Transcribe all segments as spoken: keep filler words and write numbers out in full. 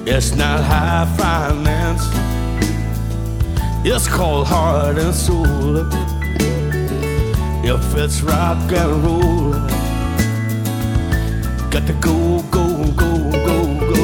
It's not high finance, it's called heart and soul. If it's rock and roll, got to go, go, go, go, go.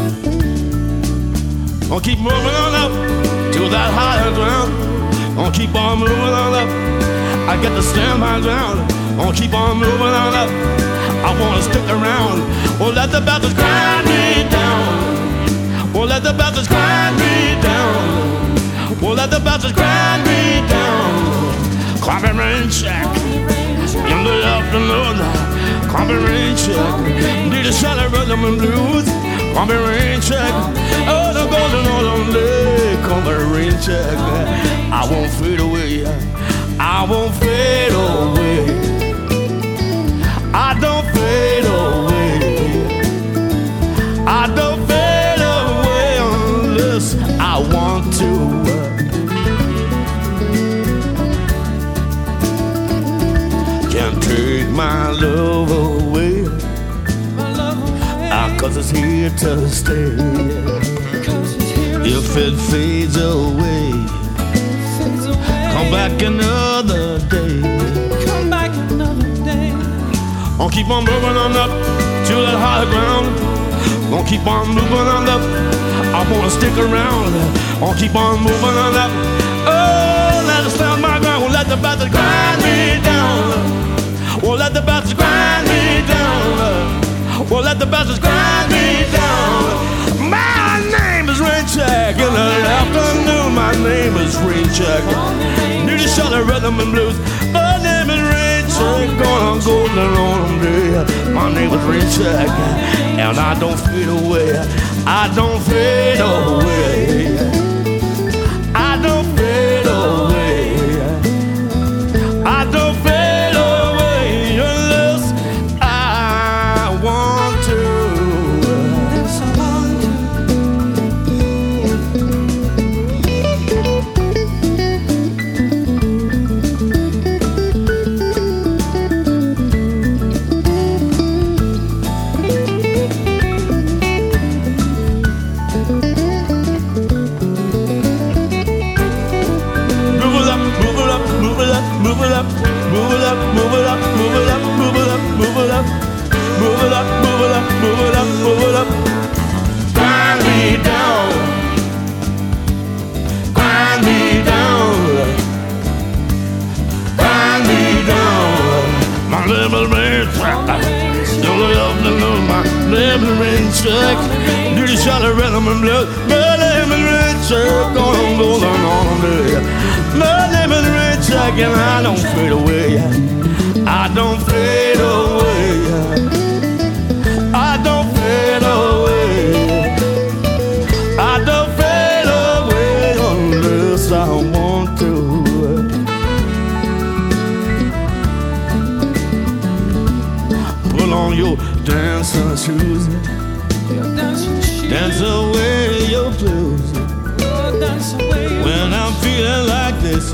I'll keep moving on up to that higher ground. I'll keep on moving on up. I got to stand my ground. I'll keep on moving on up. I wanna stick around. Won't let the Baptist grind me down. Won't let the Baptist grind me down. Won't let the Baptist grind me down. Climbing rain check in the afternoon. Climbing rain check. Need a shot of rhythm and blues. Climbing rain check. Oh, the golden autumn day. Climbing rain check. I won't fade away. I won't fade away. I don't fade away. I don't fade away unless I want to. Can't take my love away, ah, 'cause it's here to stay. If it fades away, come back another day. Gonna keep on moving on up to that higher ground. Gonna keep on moving on up. I wanna stick around. Gonna keep on moving on up. Oh, let us stand my ground. Won't let the Baptist grind me down. Won't let the Baptist grind me down. Won't let the Baptist grind me down. My name is Rain Check. In the afternoon, my name is Rain Check. Need a shot of rhythm and blues. My name is Rain Check. Gonna go along day. My name is Rain Check, and I don't fade away. I don't fade away. I don't fade away. I don't fade away unless I want to. Unless I want to. Move it up, move it up, move it up, move it up, move it up, move it up, move it up, move it up, move it up, move it up. Grind me down, grind me down, grind me down. My little rain track, don't look up to know my little rain track. Do the shot of rhythm and blues, my little rain track, gonna go on all day. My name is Rain Check, and I don't fade away. I don't fade away. I don't fade away. I don't fade away unless I want to. Put on your dancing shoes, dance away your blues. When I'm feeling like this,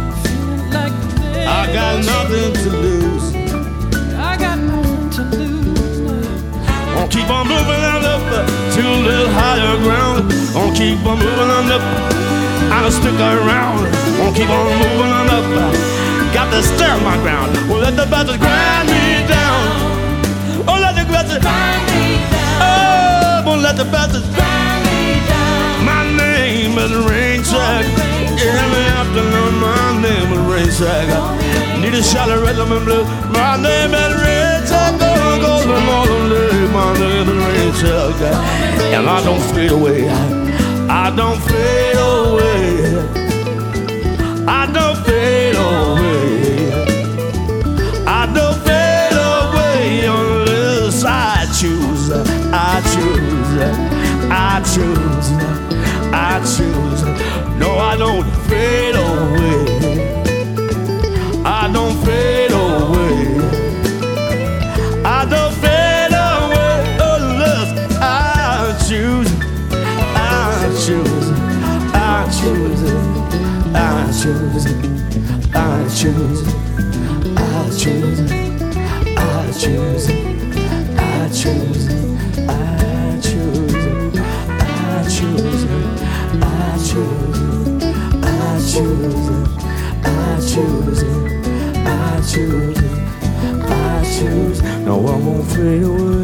I got nothing to lose. I got nothing to lose now. Gonna keep on moving on up to a little higher ground. Gonna keep on moving on up. I'll stick around. Gonna keep on moving on up. Got to stand my ground. Won't let the Baptist grind me down. Won't let the Baptist grind me down. Oh, won't let the Baptist grind me down. My name is Rain Check. In the afternoon, my name is Rain Check. Need a shot of rhythm and blues. My name is Rain Check. Gonna go the morning day. My name is Rain Check, and I don't fade away. I don't fade away. I don't fade away. I don't fade away unless I choose. I choose. I choose. I choose. No, I don't fade away. I don't fade away. I don't fade away unless I choose. I choose. I choose. I choose. I choose. I choose. I choose. I choose. I choose. I choose. No, I won't fade away.